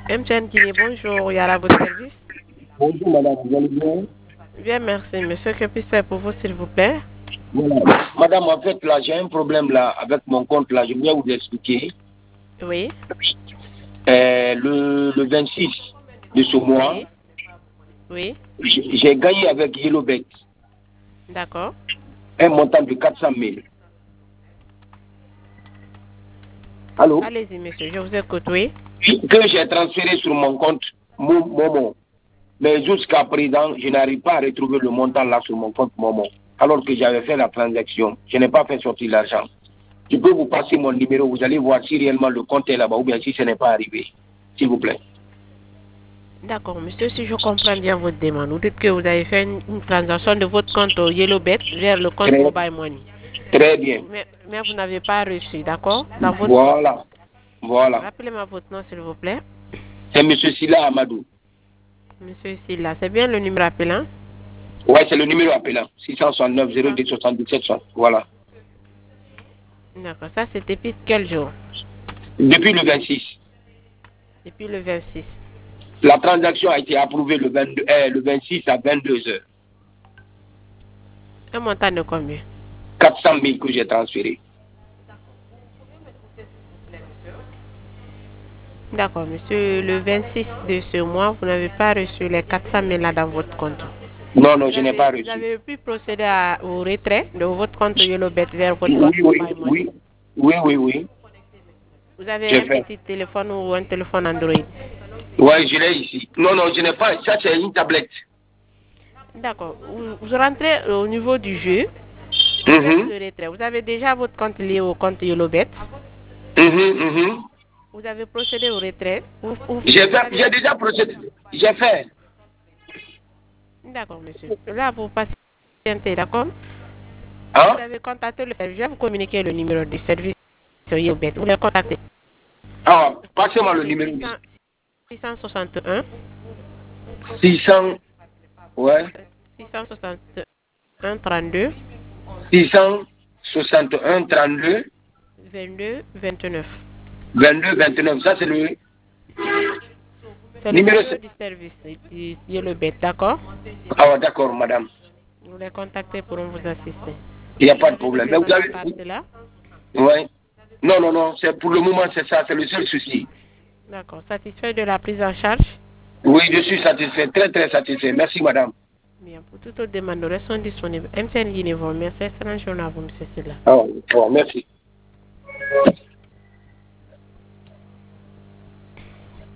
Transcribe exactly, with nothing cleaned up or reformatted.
M T N Guinée, bonjour, il y a à votre service. Bonjour madame, vous allez bien? Bien, merci. Monsieur, que puis-je faire pour vous, s'il vous plaît? Voilà. Madame, en fait, là, j'ai un problème là avec mon compte là, je viens vous expliquer. Oui. Euh, le, le vingt-six de ce mois, oui. oui. J'ai gagné avec Yellowbet. D'accord. Un montant de quatre cent mille. Allô? Allez-y, monsieur, je vous écoute, oui. Que j'ai transféré sur mon compte Momo. Mais jusqu'à présent, je n'arrive pas à retrouver le montant là sur mon compte Momo. Alors que j'avais fait la transaction. Je n'ai pas fait sortir l'argent. Je peux vous passer mon numéro, vous allez voir si réellement le compte est là-bas ou bien si ce n'est pas arrivé. S'il vous plaît. D'accord, monsieur, si je comprends bien votre demande, vous dites que vous avez fait une, une transaction de votre compte au Yellowbet vers le compte Très, Mobile Money. Très bien. Mais, mais vous n'avez pas reçu, d'accord? Dans votre Voilà. compte. Voilà. Rappelez-moi votre nom, s'il vous plaît. C'est M. Silla Amadou. Monsieur Silla, c'est bien le numéro appelant? Oui, c'est le numéro appelant. six cent soixante-neuf zéro deux soixante-dix-sept. Voilà. D'accord, ça c'est depuis quel jour? Depuis le vingt-six. Depuis le vingt-six. La transaction a été approuvée le, vingt-deux, euh, le vingt-six à vingt-deux heures. Un montant de combien? quatre cent mille que j'ai transféré. D'accord, monsieur, le vingt-six de ce mois, vous n'avez pas reçu les quatre cent mille là dans votre compte. Non, non, vous je n'ai avez, pas reçu. Vous avez pu procéder à, au retrait de votre compte Yellowbet vers votre Oui, compte oui, Mobile Money. oui, oui, oui, oui. Vous avez J'ai un fait. petit téléphone ou un téléphone Android? Oui, je l'ai ici. Non, non, je n'ai pas. Ça, c'est une tablette. D'accord. Vous, vous rentrez au niveau du jeu. Vous Mm faites -hmm. le retrait. Vous avez déjà votre compte lié au compte Yellowbet. Mm -hmm, mm -hmm. Vous avez procédé au retrait. J'ai avez... déjà procédé. J'ai fait. D'accord, monsieur. Là, vous patientez, d'accord? Hein? Vous avez contacté le service. Je vais vous communiquer le numéro du service sur Yellowbet. Vous les contactez. Ah, passez-moi le numéro. six cent soixante et un. six cents. Ouais. six cent soixante et un trente-deux. six cent soixante et un trente-deux. vingt-deux vingt-neuf. vingt-deux vingt-neuf. Ça, c'est le. C'est le numéro du service du Yellowbet, d'accord? Ah, d'accord, madame. Vous les contactez pour vous assister. Il n'y a pas de problème. Mais vous avez. Là? Ouais. Non, non, non. C'est pour le moment, c'est ça. C'est le seul souci. D'accord. Satisfait de la prise en charge? Oui, je suis satisfait. Très, très satisfait. Merci, madame. Bien. Pour toute autre demande, nous restons disponibles. M T N Guinée, vous remercie. Excellente journée à vous, M. Silla. Ah, oh, merci.